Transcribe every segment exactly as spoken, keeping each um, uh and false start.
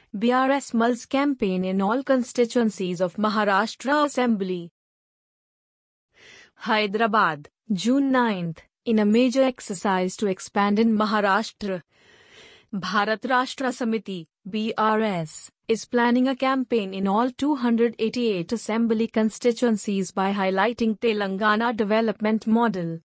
B R S mulls campaign in all constituencies of Maharashtra Assembly. Hyderabad, June ninth. In a major exercise to expand in Maharashtra, Bharat Rashtra Samiti (B R S) is planning a campaign in all two hundred eighty-eight assembly constituencies by highlighting Telangana development model.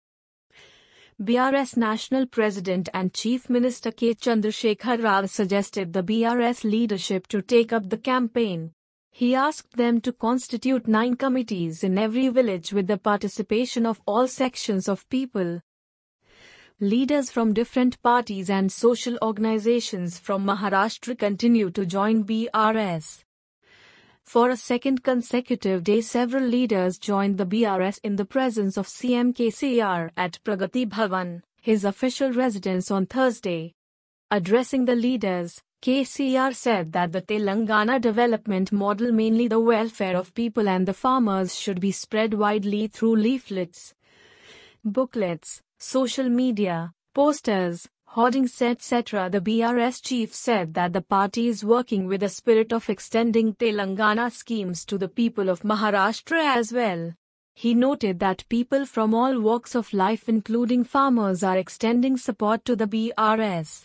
B R S National President and Chief Minister K. Chandrasekhar Rao suggested the B R S leadership to take up the campaign. He asked them to constitute nine committees in every village with the participation of all sections of people. Leaders from different parties and social organizations from Maharashtra continue to join B R S. For a second consecutive day, several leaders joined the B R S in the presence of C M K C R at Pragati Bhavan, his official residence, on Thursday. Addressing the leaders, K C R said that the Telangana development model, mainly the welfare of people and the farmers, should be spread widely through leaflets, booklets, social media, posters, hoardings, et cetera. The B R S chief said that the party is working with a spirit of extending Telangana schemes to the people of Maharashtra as well. He noted that people from all walks of life, including farmers, are extending support to the B R S.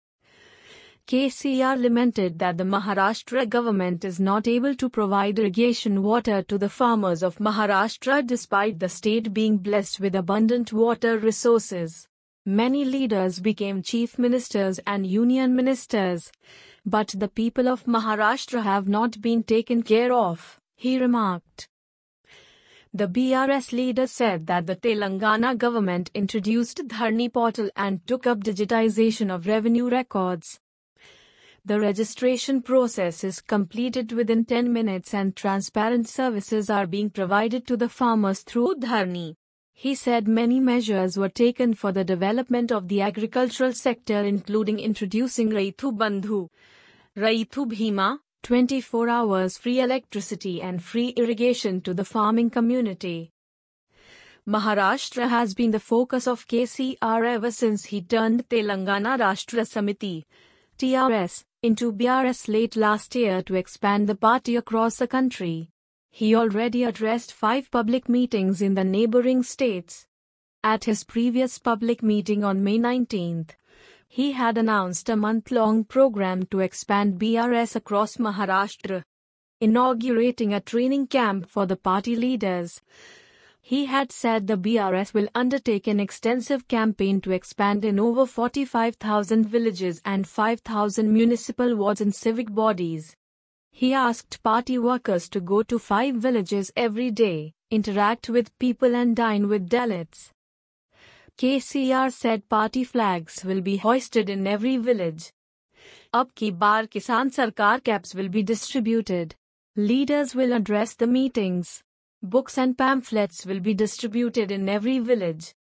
K C R lamented that the Maharashtra government is not able to provide irrigation water to the farmers of Maharashtra despite the state being blessed with abundant water resources. Many leaders became chief ministers and union ministers, but the people of Maharashtra have not been taken care of, he remarked. The B R S leader said that the Telangana government introduced Dharani portal and took up digitization of revenue records. The registration process is completed within ten minutes and transparent services are being provided to the farmers through Dharani. He said many measures were taken for the development of the agricultural sector, including introducing Raitu Bandhu, Raitu Bhima, twenty-four hours free electricity and free irrigation to the farming community. Maharashtra has been the focus of K C R ever since he turned Telangana Rashtra Samiti (T R S) into B R S late last year to expand the party across the country. He already addressed five public meetings in the neighboring states. At his previous public meeting on May nineteenth, he had announced a month-long program to expand B R S across Maharashtra, inaugurating a training camp for the party leaders. He had said the B R S will undertake an extensive campaign to expand in over forty-five thousand villages and five thousand municipal wards and civic bodies. He asked party workers to go to five villages every day, interact with people and dine with Dalits. K C R said party flags will be hoisted in every village. Ab ki baar Kisan Sarkar caps will be distributed. Leaders will address the meetings. Books and pamphlets will be distributed in every village.